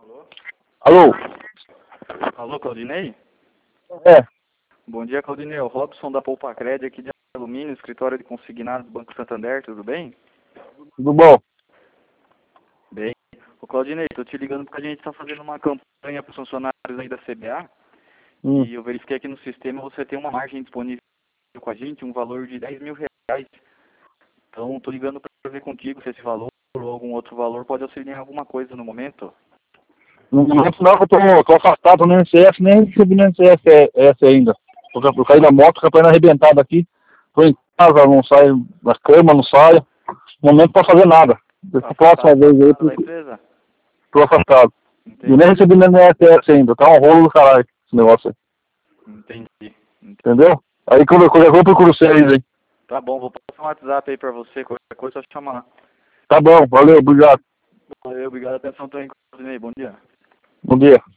Alô? Alô, Claudinei? É, Bom dia, Claudinei. O Robson da Poupacred aqui de Alumínio, escritório de consignados do Banco Santander, tudo bem? tudo bom? Bem. Ô, Claudinei, tô te ligando porque a gente está fazendo uma campanha para os funcionários aí da CBA Hum. e eu verifiquei aqui no sistema você tem uma margem disponível com a gente, um valor de R$ 10.000. Então, tô ligando para ver contigo se esse valor ou algum outro valor pode auxiliar em alguma coisa no momento. No momento não, que eu tô afastado no INSS, nem recebi no INSS essa ainda. Eu caí da moto, com a perna arrebentada aqui. Tô em casa, não saio da cama, não saio. No momento não posso fazer nada. Essa próxima Afastado vez aí, da empresa? tô afastado. E nem Entendi, recebi no INSS ainda. Tá um rolo do caralho esse negócio aí. entendi. Entendeu? Aí qualquer coisa eu vou procurar vocês aí. Tá bom, vou passar um WhatsApp aí para você, qualquer coisa é só chamar. Tá bom, valeu, obrigado. Valeu, obrigado. Atenção, tô em Claudinei. Bom dia. Bom dia.